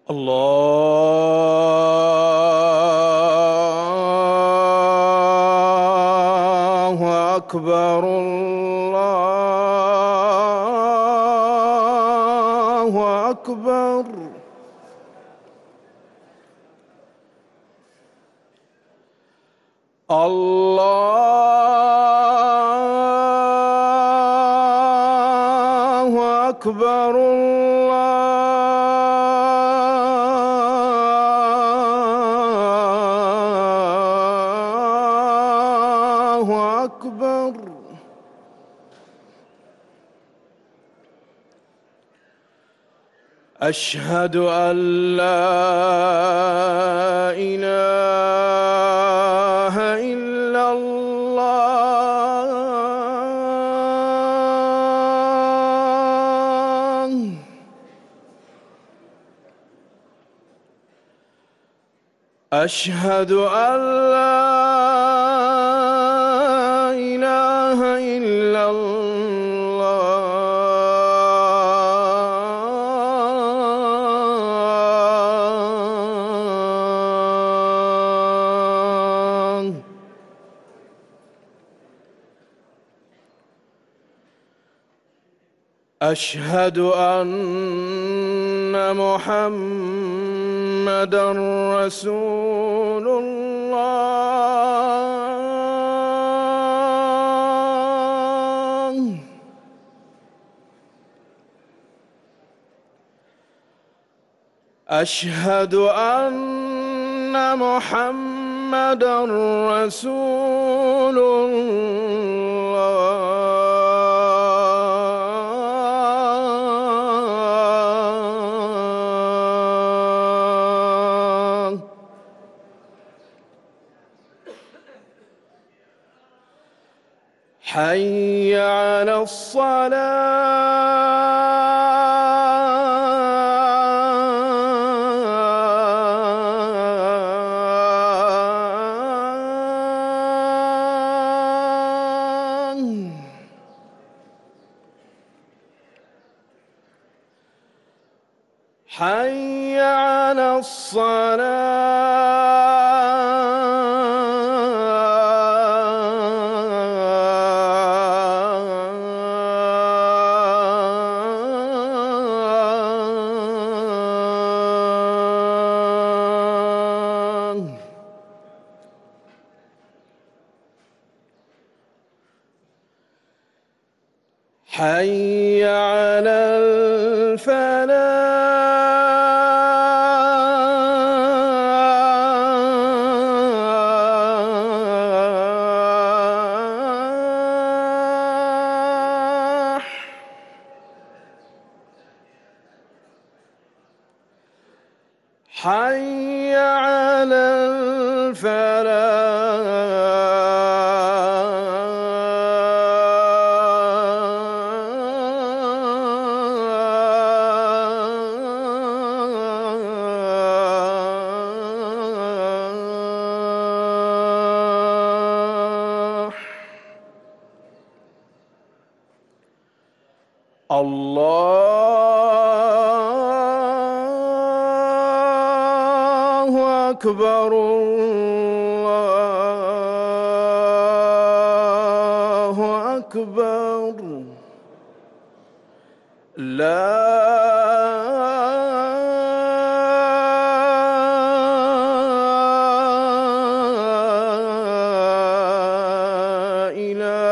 الله أكبر الله أكبر. الله أكبر الله أكبر. أشهد أن لا إله إلا الله. أشهد أن لا إله إلا الله. أشهد أن محمدًا رسول الله. أشهد أن محمدًا رسول الله. حي على الصلاة. حي على الصلاة. حي على الفلاح. حي على الفلاح. الله أكبر الله أكبر. لا إله